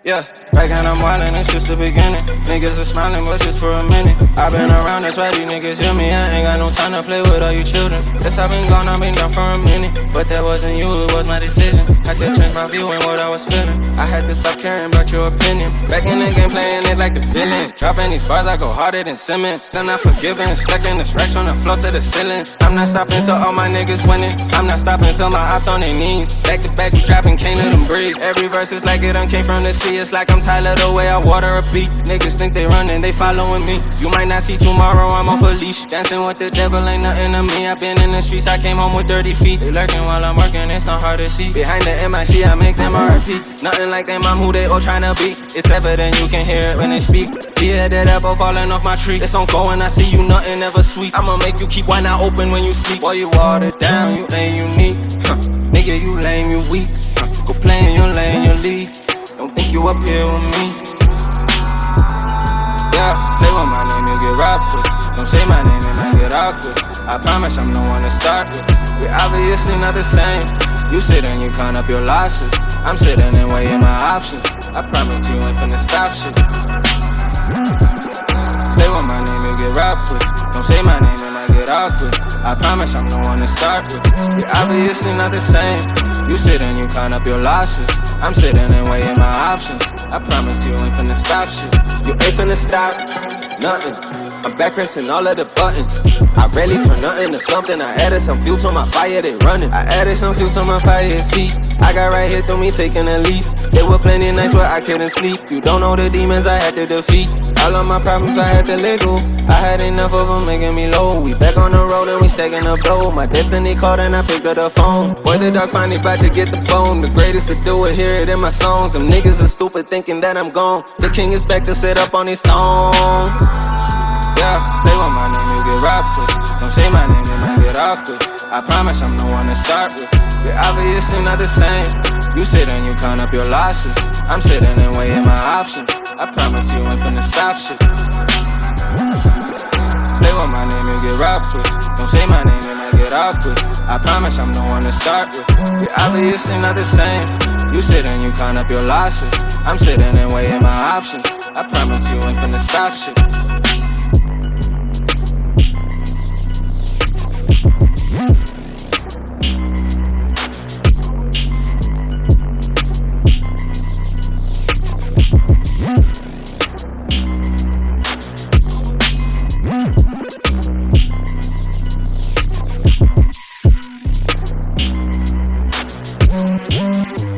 Yeah, back and I'm wildin', it's just the beginning. Niggas are smiling, but just for a minute. I've been around, that's why these niggas hear me. I ain't got no time to play with all you children. Guess I've been gone, I've been gone for a minute. But that wasn't you, it was my decision. Had to change my view and what I was feeling. I had to stop caring about your opinion. Back in the game, playing it like the villain. Dropping these bars, I go harder than cement. Still not forgiving, stuck in this racks from the floor to the ceiling. I'm not stopping till all my niggas winning. I'm not stopping till my ops on their knees. Back to back, we dropping, can't let them breathe. Every verse is like it done came from the sea. It's like I'm Tyler the way I water a beat. Niggas think they running, they following me. You might not see tomorrow, I'm off a leash. Dancing with the devil ain't nothing to me. I've been in the streets, I came home with dirty feet. They lurking while I'm working, it's not hard to see. Behind the MIC, I make them RP. Nothing like them, I'm who they all tryna be. It's evident, you can hear it when they speak. Yeah, that apple falling off my tree. It's on go and I see you, nothing ever sweet. I'ma make you keep one eye open when you sleep. Boy, you watered down, you ain't unique. Nigga, you lame, you weak. Go play in your lane, your league. Don't think you up here with me. Yeah, play with my name, you get robbed with. Don't say my name, it might get awkward. I promise I'm the one to start with. We're obviously not the same. You sit and you count up your losses. I'm sitting and weighing my options. I promise you ain't finna stop shit. Play with my name, you get robbed with. Don't say my name, it might get awkward. I promise I'm the one to start with. We're obviously not the same. You sit and you count up your losses. I'm sitting and weighing my options. I promise you ain't finna stop shit. You ain't finna stop nothing. I'm back pressing all of the buttons. I rarely turn nothing to something. I added some fuel to my fire, they running. I added some fuel to my fire, see. I got right here through me taking a leap. There were plenty nights where I couldn't sleep. You don't know the demons I had to defeat. All of my problems I had to let go. I had enough of them making me low. We back on the road and we stacking the blow. My destiny called and I picked up the phone. Boy, the dog finally about to get the bone. The greatest to do it, hear it in my songs. Them niggas are stupid thinking that I'm gone. The king is back to sit up on his throne. Yeah, play with my name, you get robbed with. Don't say my name, it might get awkward. I promise I'm the one to start with. We're obviously not the same. You sit and you count up your losses. I'm sitting and weighing my options. I promise you ain't finna stop shit. Play with my name, you get robbed with. Don't say my name, it might get awkward. I promise I'm the one to start with. We're obviously not the same. You sit and you count up your losses. I'm sitting and weighing my options. I promise you ain't finna stop shit. Yeah.